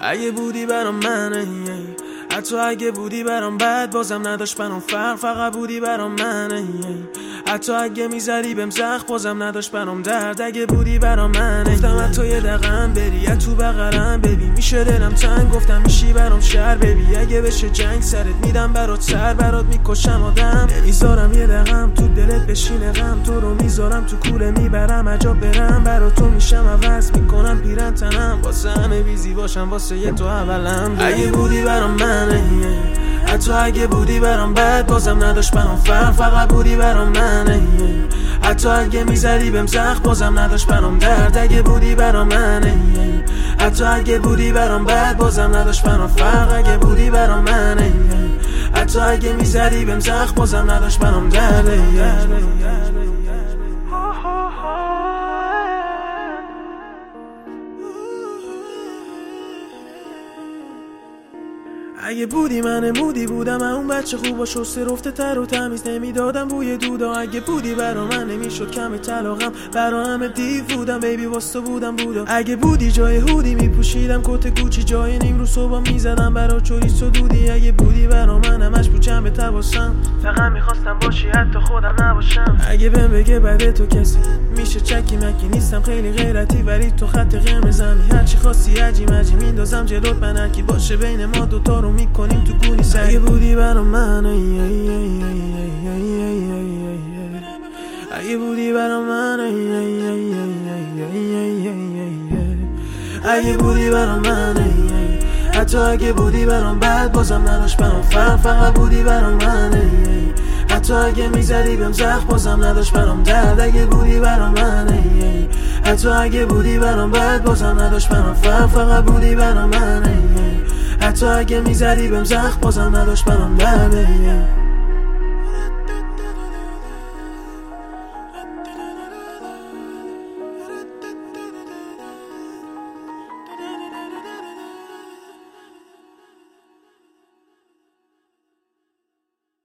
اگه بودی برام منه، حتی اگه بودی برام بد بازم نداشت برام فرق، فقط بودی برام منه. حتی اگه میذاری بهم زخم بازم نداشت برام درد، اگه بودی برام منه. گفتم حتی یه دقیقه بری یا تو بغلم ببین میشه دلم تنگ، گفتم میشی برام شهر ببی، اگه بشه جنگ سرت میدم برات سر، برات میکشم آدم، نمیذارم یه دقیقم تو دلت بشینه غم، تو رو میذارم تو کوله میبرم عجب برم، برات تو میشم عوض میکنم پیرن تنم، واسه همه بیزی باشم واسه یه تو اولم. اگه بودی برام منه، حتی اگه بودی برام بد بازم نداشت برام فرق، فقط بودی برام منه. حتی اگه میذاری بهم زخم بازم نداشت برام درد، اگه بودی برام منه. حتی اگه بودی برام بد بازم نداشت برام فرق، اگه بودی برام منه. حتی اگه میذاری بهم زخم بازم نداشت برام درد. اگه بودی من مودی بودم، اون بچه خوبا شسته رفته تر و تمیز نمیدادم بوی دودا، اگه بودی برا من نمیشد کم طلاقم، برا همه دیو بودم بیبی واسه بودم بودا، اگه بودی جای هودی میپوشیدم کت گوچی، جای نیم رو صبح میزدم برا چوریس و دودی، اگه بودی برا من همش بود جنب تباسم، فقط میخواستم باشی حتی خودم نباشم، اگه بهم بگه بعد تو کسی میشه چکی مکی نیستم خیلی غیرتی، ولی تو خط قرمزمی هرچی خواستی عجی مجی میندازم جلوت، من هرکی باشه بین ما دوتا رو میکنیم تو گونی سر. اگه بودی برام من، اگه بودی برام من، اگه بودی برام من، حتی اگه بودی برام بد بازم نداشت برام فرق، فقط بودی برام من. حتی اگه میذاری بهم زخم بازم نداشت برام درد، اگه بودی برام من. حتی اگه بودی برام بد بازم نداشت برام فرق، فقط بودی برام من. حتی اگه میذاری بهم زخم بازم نداشت برام درد.